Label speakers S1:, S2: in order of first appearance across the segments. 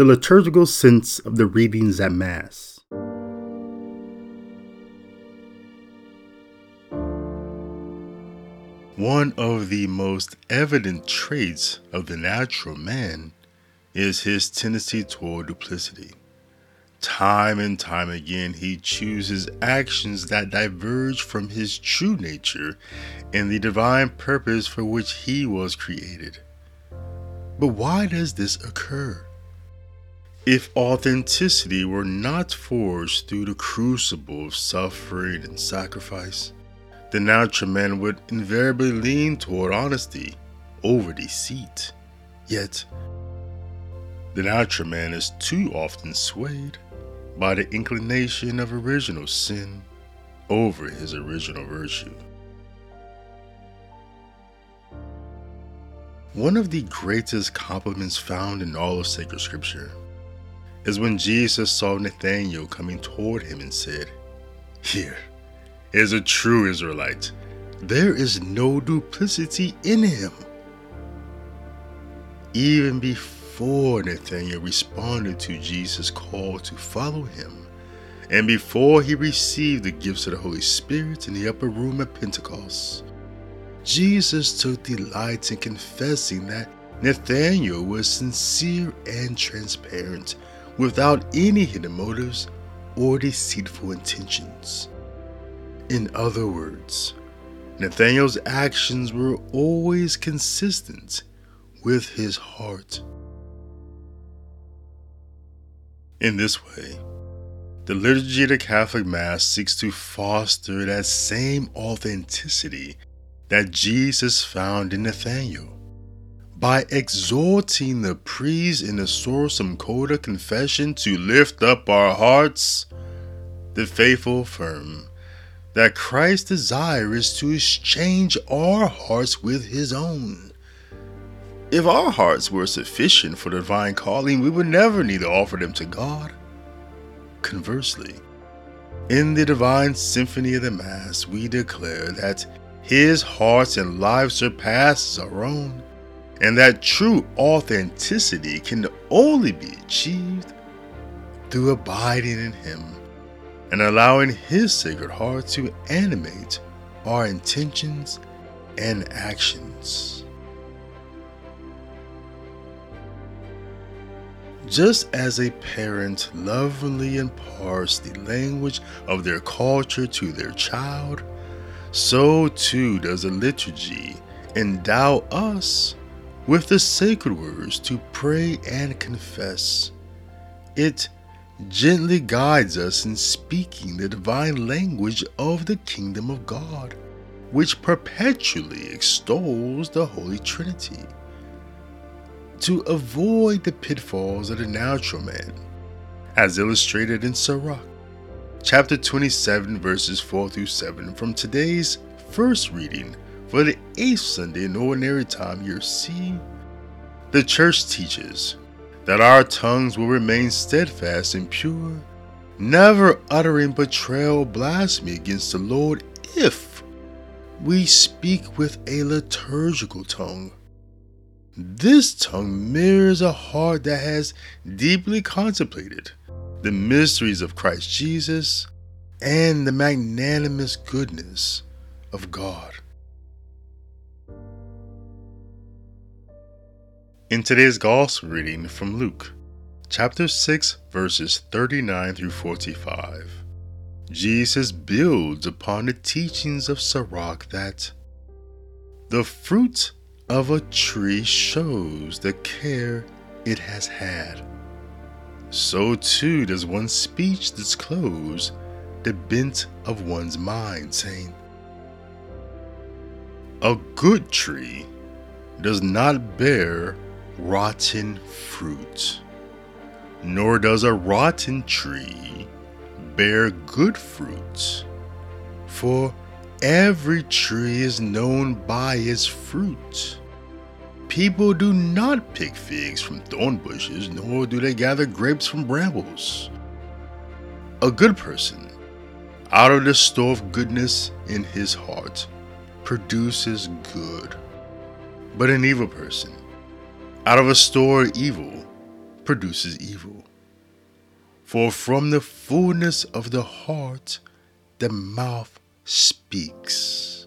S1: the liturgical sense of the readings at Mass.
S2: One of the most evident traits of the natural man is his tendency toward duplicity. Time and time again, he chooses actions that diverge from his true nature and the divine purpose for which he was created. But why does this occur? If authenticity were not forged through the crucible of suffering and sacrifice, the natural man would invariably lean toward honesty over deceit. Yet, the natural man is too often swayed by the inclination of original sin over his original virtue. One of the greatest compliments found in all of sacred scripture is when Jesus saw Nathanael coming toward him and said, "Here is a true Israelite. There is no duplicity in him." Even before Nathanael responded to Jesus' call to follow him, and before he received the gifts of the Holy Spirit in the upper room at Pentecost, Jesus took delight in confessing that Nathanael was sincere and transparent, without any hidden motives or deceitful intentions. In other words, Nathanael's actions were always consistent with his heart. In this way, the liturgy of the Catholic Mass seeks to foster that same authenticity that Jesus found in Nathanael by exhorting the priest in the Sursum Corda confession to lift up our hearts. The faithful affirm that Christ's desire is to exchange our hearts with his own. If our hearts were sufficient for the divine calling, we would never need to offer them to God. Conversely, in the divine symphony of the Mass, we declare that his heart and life surpasses our own, and that true authenticity can only be achieved through abiding in him and allowing his sacred heart to animate our intentions and actions. Just as a parent lovingly imparts the language of their culture to their child, so too does the liturgy endow us with the sacred words to pray and confess. It gently guides us in speaking the divine language of the kingdom of God, which perpetually extols the Holy Trinity. To avoid the pitfalls of the natural man, as illustrated in Sirach, chapter 27, verses 4 through 7, from today's first reading for the 8th Sunday in Ordinary Time, year C, the Church teaches that our tongues will remain steadfast and pure, never uttering betrayal or blasphemy against the Lord if we speak with a liturgical tongue. This tongue mirrors a heart that has deeply contemplated the mysteries of Christ Jesus and the magnanimous goodness of God. In today's Gospel reading from Luke, chapter 6, verses 39 through 45, Jesus builds upon the teachings of Sirach that the fruit of a tree shows the care it has had. So too does one's speech disclose the bent of one's mind, saying, "A good tree does not bear rotten fruit, nor does a rotten tree bear good fruit. For every tree is known by its fruit. People do not pick figs from thorn bushes, nor do they gather grapes from brambles. A good person, out of the store of goodness in his heart, produces good. But an evil person, out of a store of evil, produces evil. For from the fullness of the heart, the mouth speaks.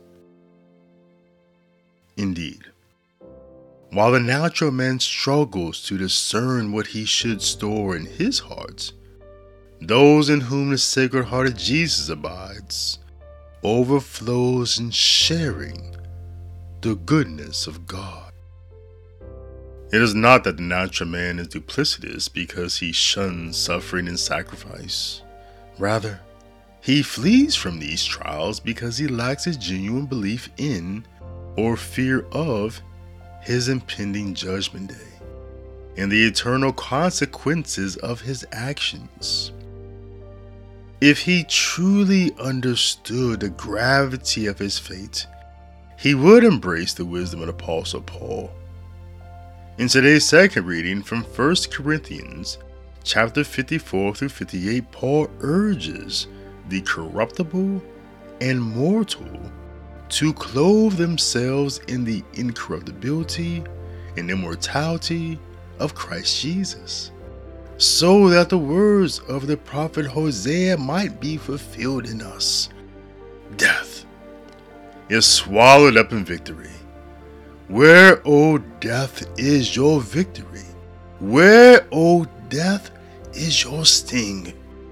S2: Indeed, while the natural man struggles to discern what he should store in his heart, those in whom the Sacred Heart of Jesus abides overflows in sharing the goodness of God. It is not that the natural man is duplicitous because he shuns suffering and sacrifice. Rather, he flees from these trials because he lacks a genuine belief in or fear of his impending judgment day and the eternal consequences of his actions. If he truly understood the gravity of his fate, he would embrace the wisdom of the Apostle Paul. In today's second reading from 1 Corinthians chapter 54 through 58, Paul urges the corruptible and mortal to clothe themselves in the incorruptibility and immortality of Christ Jesus, so that the words of the prophet Hosea might be fulfilled in us. Death is swallowed up in victory. Where, O death, is your victory? Where, O death, is your sting?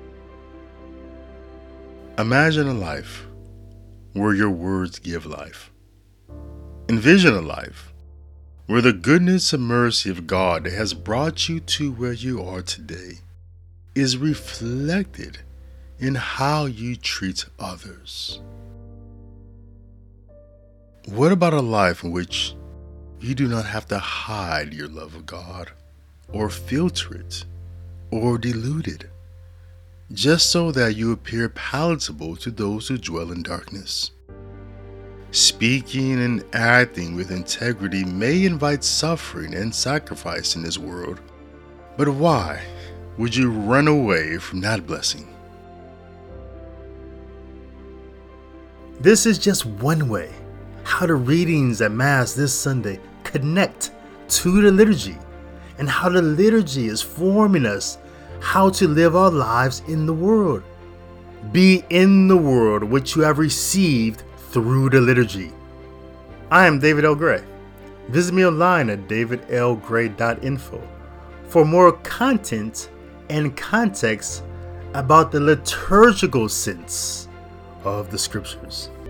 S2: Imagine a life where your words give life. Envision a life where the goodness and mercy of God that has brought you to where you are today is reflected in how you treat others. What about a life in which you do not have to hide your love of God or filter it or dilute it, just so that you appear palatable to those who dwell in darkness? Speaking and acting with integrity may invite suffering and sacrifice in this world, but why would you run away from that blessing?
S1: This is just one way how the readings at Mass this Sunday connect to the liturgy and how the liturgy is forming us how to live our lives in the world. Be in the world which you have received through the liturgy. I am David L. Gray. Visit me online at davidlgray.info for more content and context about the liturgical sense of the Scriptures.